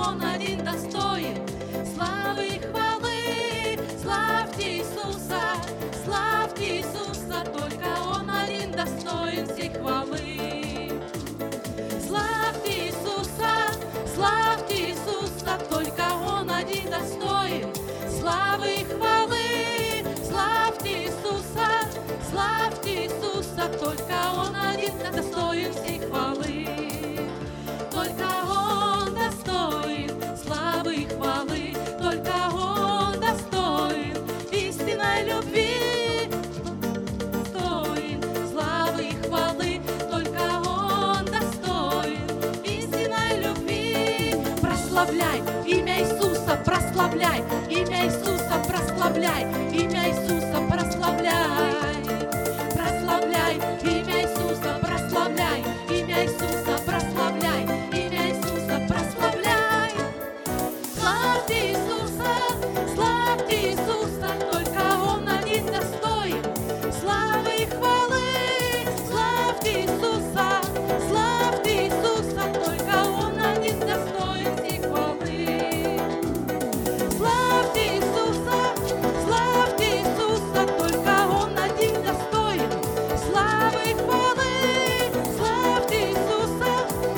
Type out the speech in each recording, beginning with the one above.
Он один достоин славы и хвалы. Славьте Иисуса, славьте Иисуса, только Он один достоин всей хвалы. Славьте Иисуса, только Он один достоин славы и хвалы. Славьте Иисуса, только Он один достоин всей хвалы. Только Он достоин славы и хвалы, только Он достоин истинной любви. Достоин славы и хвалы, только Он достоин истинной любви. Прославляй имя Иисуса, прославляй имя Иисуса, прославляй имя Иисуса, прославляй. Прославляй имя Иисуса, прославляй имя Иисуса, прославляй имя Иисуса, прославляй. Славьте Иисуса, только Он один достоин славы и хвалы. Славьте Иисуса, только Он один достоин всей хвалы. Славьте Иисуса, только Он один достоин славы и хвалы. Славьте Иисуса,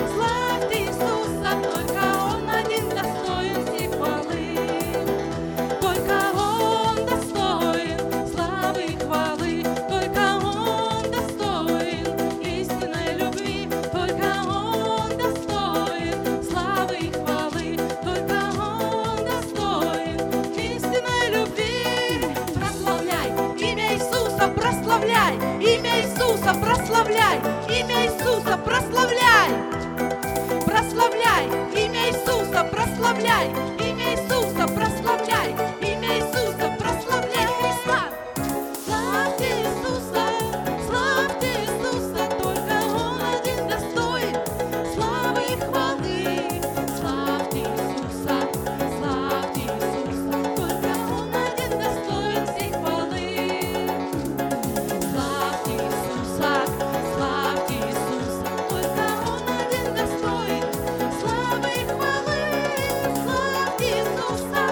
только Он один достоин всей хвалы. Только Он достоин славы и хвалы, только Он достоин истинной любви. Только Он достоин славы и хвалы, только Он достоин истинной любви. Прославляй имя Иисуса, прославляй имя Иисуса, прославляй имя Иисуса, прославляй. Прославляй имя Иисуса, прославляй имя Иисуса, прославляй имя Иисуса, прославляй Христа. Славьте Иисуса, только Он один достоин славы и хвалы. Славьте Иисуса, только Он один достоин всей хвалы. Славьте Иисуса, только Он один достоин славы и хвалы. Славьте Иисуса,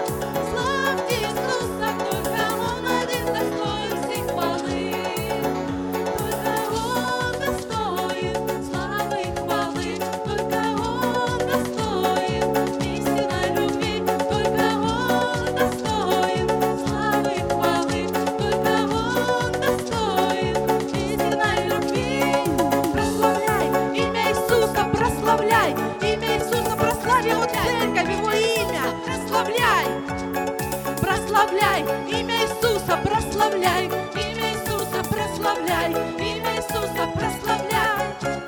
только Он один достоин всей хвалы. Только Он достоин славы и хвалы, только Он достоин истинной любви. Только Он достоин славы и хвалы, только Он достоин истинной любви. Прославляй имя Иисуса, прославляй имя Иисуса, прославь Его церковь, Его имя, прославляй. Прославляй имя Иисуса, прославляй имя Иисуса, прославляй имя Иисуса, прославляй.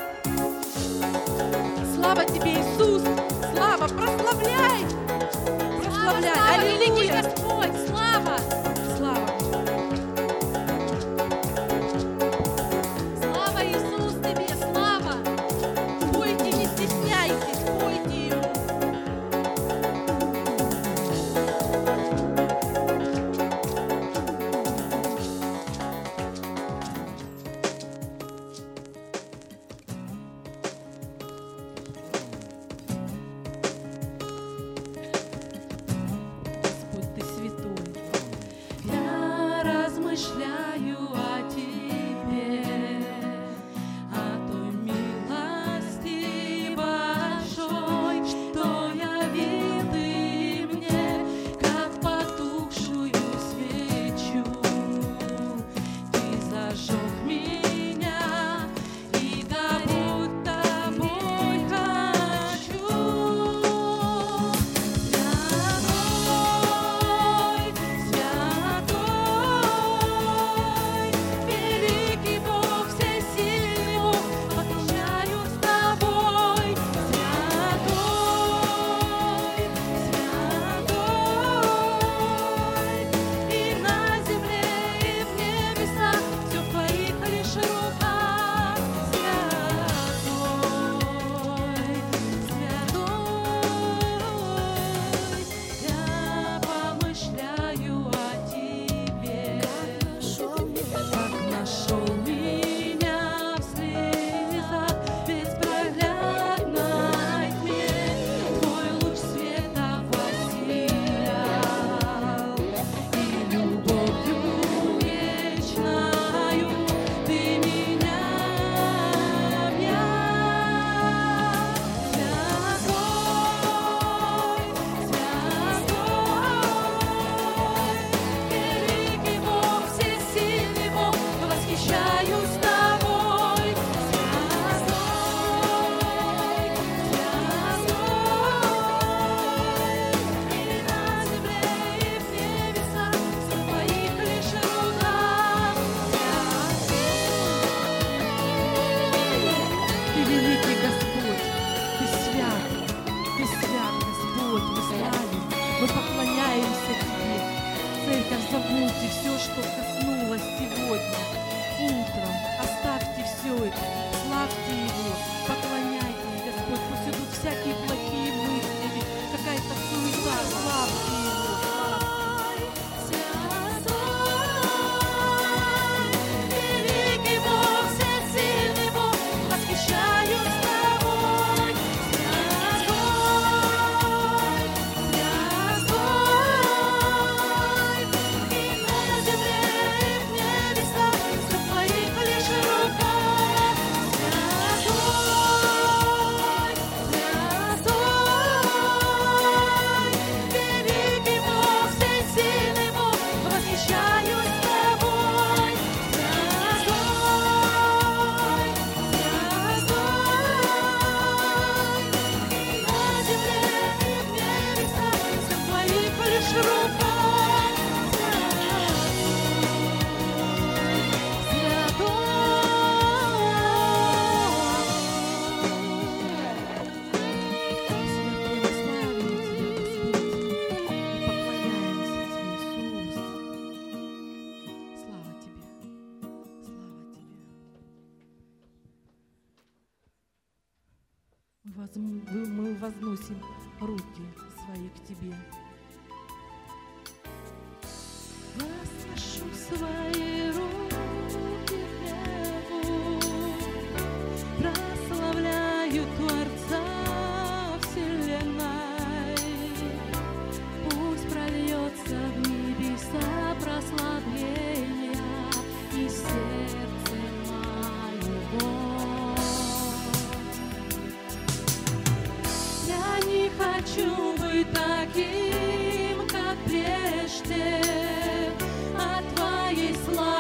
Слава Тебе, Иисус, слава, прославляй. Прославляй, аллилуйя. Господь, слава. Слава. Слава, Иисус, Тебе, слава. Пойте, не стесняйтесь, пойте Ему. Забудьте все, что коснулось сегодня утром. Оставьте все это, славьте Его, поклоняйтесь, Господь. Пусть идут всякие плохие мысли, или какая-то суета, славьте Его, Великий Бог, всесильный Бог, восхищаюсь Тобой. И на земле, и в небесах, все в Твоих лишь руках. Великий Бог, всесильный Бог, восхищаюсь Тобой. На земле и в небесах, все в Твоих лишь руках. Мы возносим руки свои к Тебе. Возношу свои руки к небу, прославляю Творца вселенной. Пусть прольется в небеса прославления и сердце моего. Я не хочу быть таким, как прежде, от Твоей славы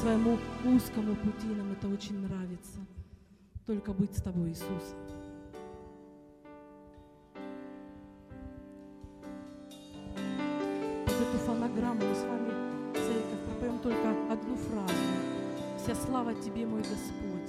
своему узкому пути, нам это очень нравится. Только быть с Тобой, Иисус. Под эту фонограмму мы с вами, церковь, пропоем только одну фразу. Вся слава Тебе, мой Господь.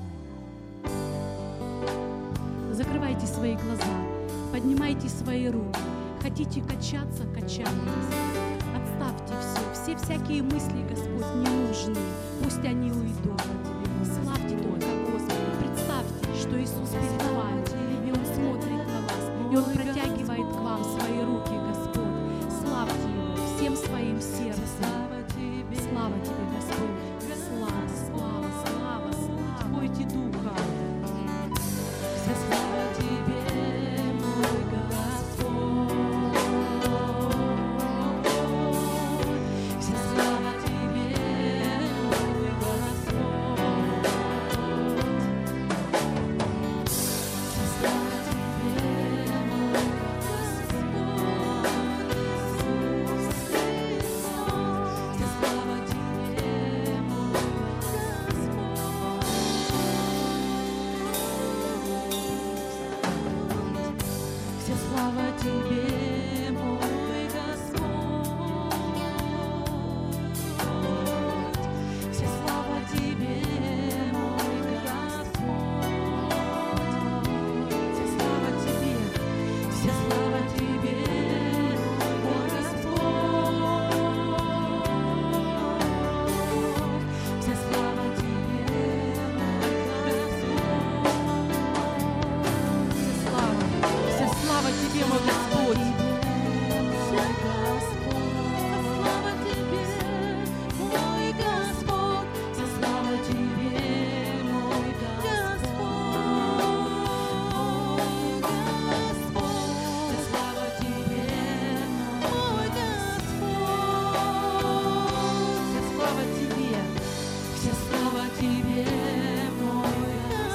Закрывайте свои глаза, поднимайте свои руки. Хотите качаться, качайтесь. Отставьте все всякие мысли, Господь, ненужные. Пусть они уйдут. Славьте только Господа. Представьте, что Иисус перед вами, и Он смотрит на вас, и Он протягивает к вам свои руки, Господь. Славьте Его всем своим сердцем. Слава Тебе, Господь. Слава, слава, слава, слава. Пойте Духа. Вся слава Тебе, мой Господь. Вся слава Тебе, мой Господь. Вся слава Тебе, мой Господь. Иисус Христос. Вся слава Тебе, мой Господь. Вся слава Тебе, мой Господь. Вся слава Тебе, мой Господь. Вся слава Тебе, вся слава Тебе, мой Господь. Вся слава Тебе, мой Господь. Вся слава Тебе, мой Господь. Вся слава Тебе, мой Господь. Вся слава Тебе, мой Господь. Вся слава Тебе, вся слава Тебе, мой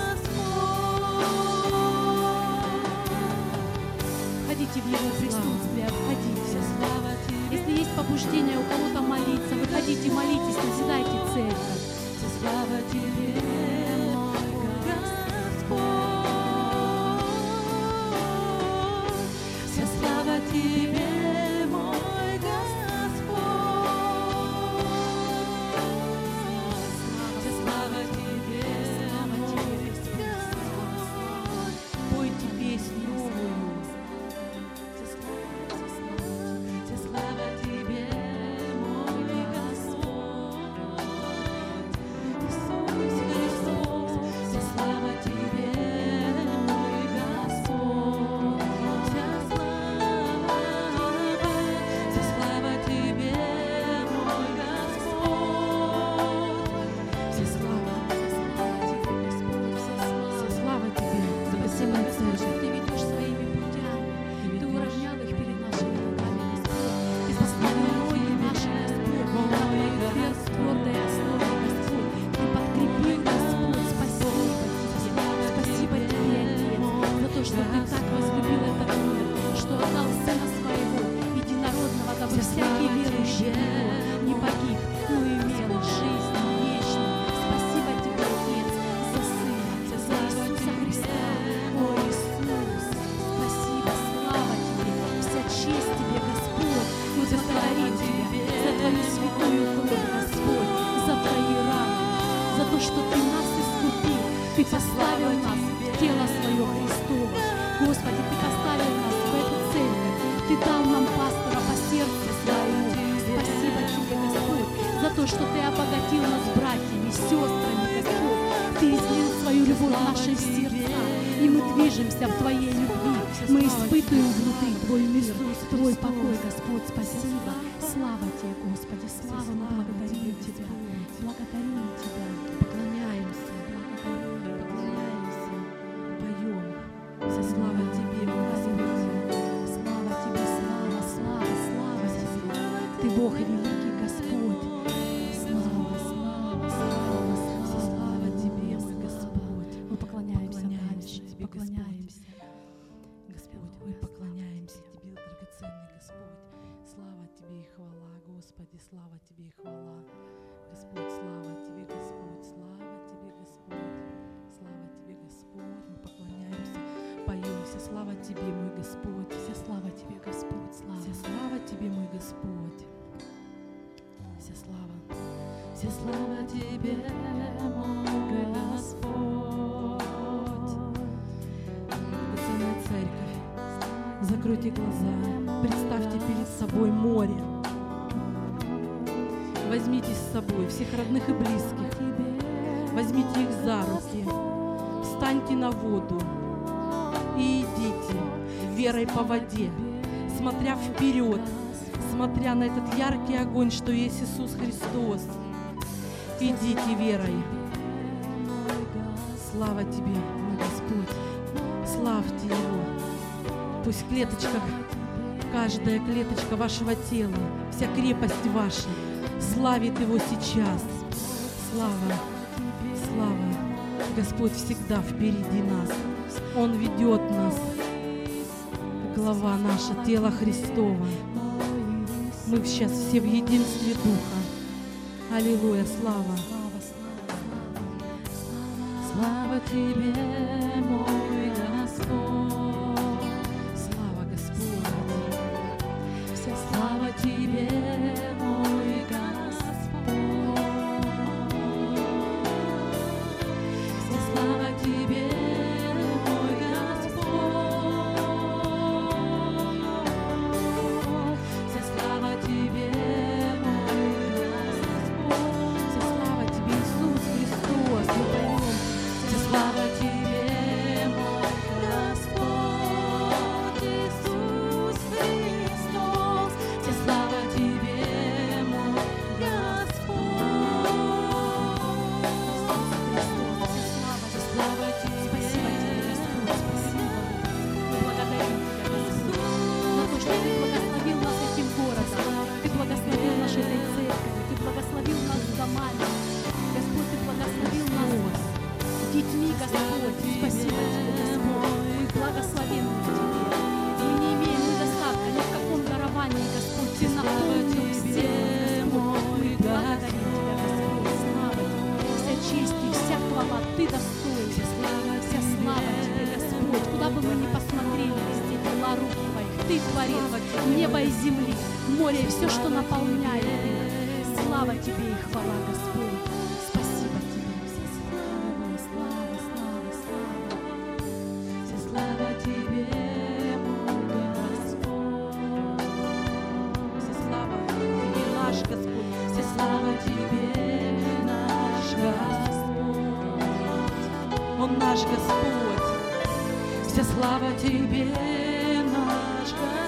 Господь. Входите в Его присутствие, входите. Вся слава Тебе. Если есть побуждение у кого-то молиться, выходите, молитесь, назидайте церковь. Вся слава Тебе, мой Господь. Вся слава Тебе, мой Господь. Вся слава Тебе, мой Господь. Пойте песню новую. Вся слава Тебе, мой Господь. Иисус Христос. Вся слава Тебе, мой Господь. Вся слава Тебе, мой Господь. Вся слава Тебе, Господь. Вся слава Тебе. Спасибо, Церковь, Ты ведешь своими путями, Ты уравнял их перед нашими ногами, Господь. Ты поставил ноги наши, Господь, на Твою твердой основе, Господь. Ты подкрепил, Господь. Спасибо Тебе, Отец, за то, что Ты так возлюбил этот мир, что отдал Сына Своего, единородного, дабы всякий верующий в Него не погиб, но имел жизнь вечную. Спасибо Тебе, Отец, за Сына, за Иисуса Христа. О, Иисус, спасибо, слава Тебе, вся честь Тебе, Господь. Мы благодарим Тебя за Твою святую кровь, Господь, за Твои раны, за то, что Ты нас искупил, Ты поставил нас в тело Свое Христово. Господи, Ты поставил нас в эту церковь, Ты дал нам пастора по сердцу Своему. Спасибо Тебе, Господь, за то, что Ты обогатил нас братьями, сестрами, Господь. Ты излил свою любовь в наши сердца, и мы движемся в Твоей любви. Мы испытываем внутри Твой мир, Твой покой, Господь. Спасибо. Слава Тебе, Господи, слава, мы благодарим Тебя. Благодарим Тебя. Поклоняемся. Поклоняемся. Поем. Вся слава Тебе, мой Господь. Слава Тебе, слава, слава, слава Тебе. Ты Бог великий, Господь. Слава, слава, слава, Вся слава. слава Тебе, мой Господь. Мы поклоняемся Поклоняемся дальше, Тебе, поклоняемся. Господь, мы поклоняемся Тебе, драгоценный Господь. Слава Тебе и хвала, Господи, слава Тебе и хвала. Господь, слава Тебе, мой Господь. Вся слава Тебе, Господь, слава. Вся слава Тебе, мой Господь. Вся слава. Вся слава Тебе, мой Господь. Драгоценная церковь, закройте глаза, представьте перед собой море. Возьмите с собой всех родных и близких, возьмите их за руки, встаньте на воду и идите верой по воде, смотря вперед, смотря на этот яркий огонь, что есть Иисус Христос. Идите верой. Слава Тебе, мой Господь, славьте Его. Пусть клеточка, каждая клеточка вашего тела, вся крепость ваша славит Его сейчас. Слава, слава. Господь всегда впереди нас. Он ведет нас. Глава наша, тело Христово. Мы сейчас все в единстве Духа. Аллилуйя, слава. Слава Тебе, мой Господь. Слава, Господь. Вся слава Тебе, мой Господь. Вся слава Тебе, мой Господь. Вся слава Тебе, мой Господь. Вся слава Тебе, Иисус Христос. Мы поем. Вся слава Тебе, мой Господь, Иисус Христос. Вся слава Тебе, мой Господь. Вся слава Тебе. Спасибо Тебе, Господь, спасибо. Мы благодарим Тебя, Господь, за то, что Ты благословил нас этим городом, Ты благословил нас этой церковью, Ты благословил нас домами. Господь, Ты благословил нас детьми, Господь. Спасибо Тебе, Господь. Мы благословенны Тебе. Мы не имеем недостатка ни в каком даровании, Господь. Ты наполнил всех, Господь. Мы благодарим Тебя, Господь. Слава Тебе. Вся честь и вся хвала Ты достоин. Вся слава Тебе, Господь. Куда бы мы ни посмотрели, везде дела рук Твоих. Ты творец неба и земли, море и все, что наполняет их. Слава Тебе и хвала, Господь. Спасибо Тебе. Вся слава, слава, слава, слава. Вся слава Тебе, мой Господь. Вся слава Тебе, наш Господь. Вся слава Тебе, наш Господь. Он наш Господь. Вся слава Тебе, наш Господь.